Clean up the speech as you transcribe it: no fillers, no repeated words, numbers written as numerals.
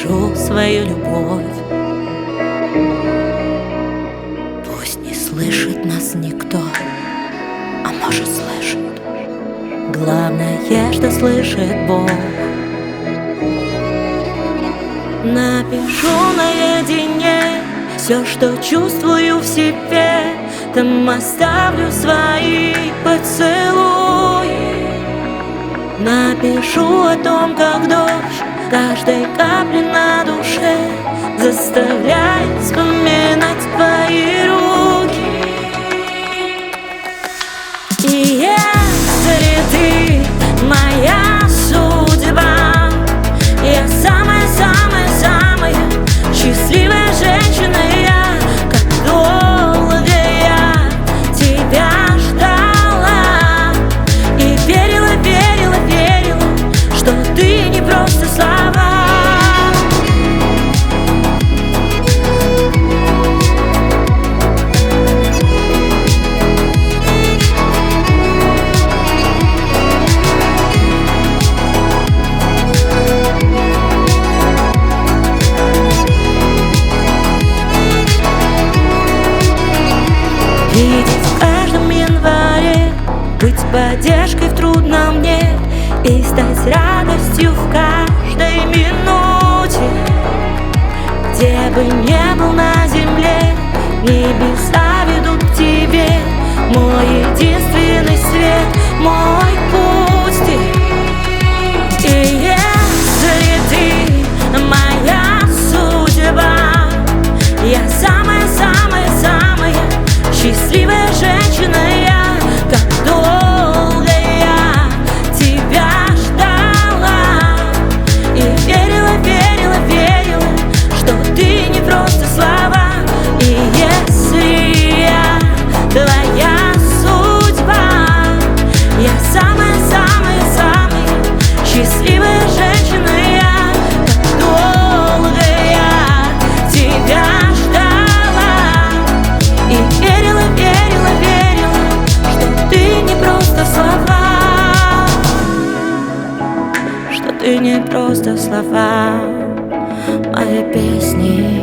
напишу свою любовь. Пусть не слышит нас никто, а может слышит. Главное, что слышит Бог. Напишу наедине все, что чувствую в себе. Там оставлю свои поцелуи. Напишу о том, как дождь каждой капли на душе заставляет вспоминать твои руки. И если ты моя судьба, я самая-самая-самая счастливая женщина. Я, как долго я тебя ждала и верила, верила, верила, что ты не просто слова. Видеть в каждом январе, быть поддержкой в трудном дне и стать радостью в каждой минуте. Где бы ни был на земле, небеса ведут к тебе. Мой единственный свет, мой путь. И если ты моя судьба, я самая-самая-самая счастливая женщина. Я, как долго я тебя ждала и верила, верила, верила, что ты не просто слова. И если я твоя судьба, я самая-самая-самая счастливая женщина. Я, как долго я тебя ждала и верила, верила, верила, что ты не просто слова, что ты не просто слова моей песни.